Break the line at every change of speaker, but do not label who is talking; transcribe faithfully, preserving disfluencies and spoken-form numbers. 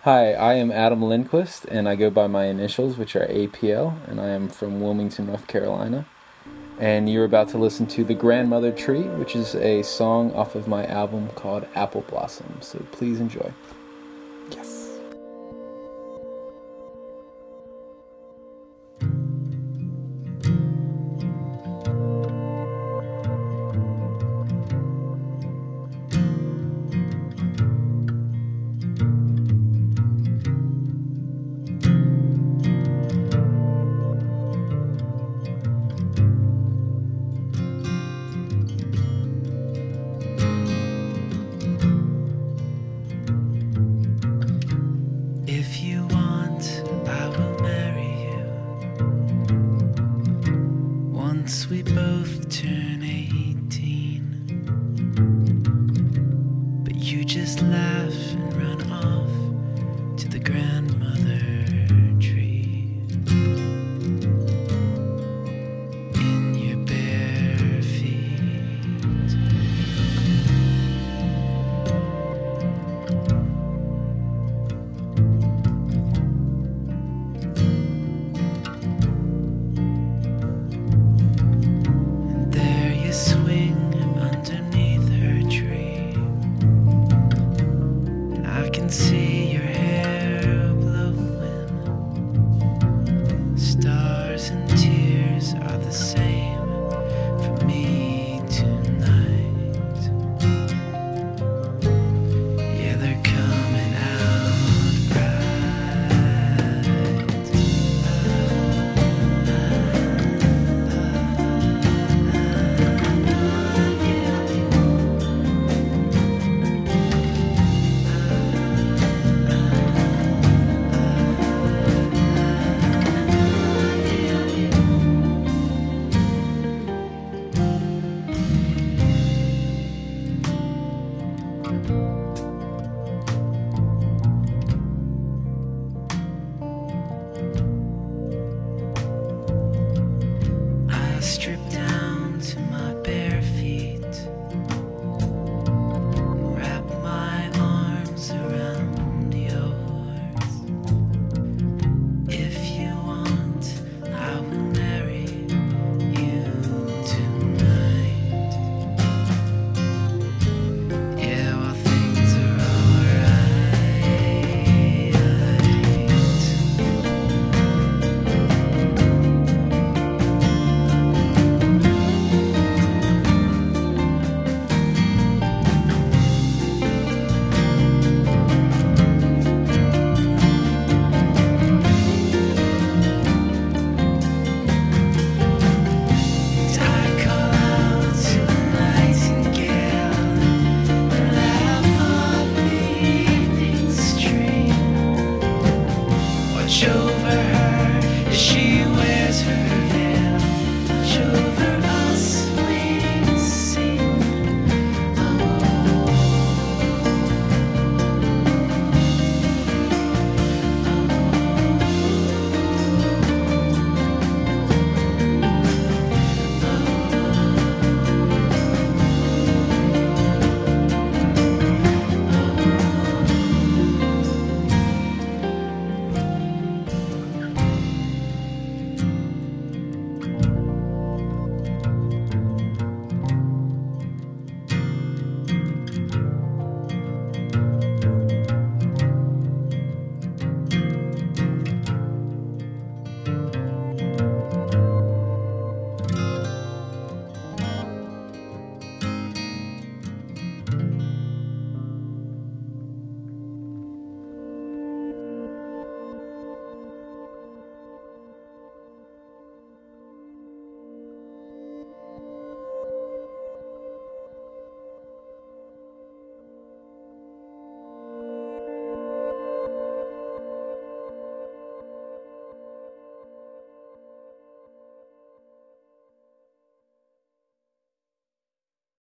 Hi, I am Adam Lindquist, and I go by my initials, which are A P L, and I am from Wilmington, North Carolina. And you're about to listen to The Grandmother Tree, which is a song off of my album called Apple Blossom. So please enjoy. Yes.
If you want, I will marry you. Once we both turn eighteen. But you just laugh and run off to the grandmother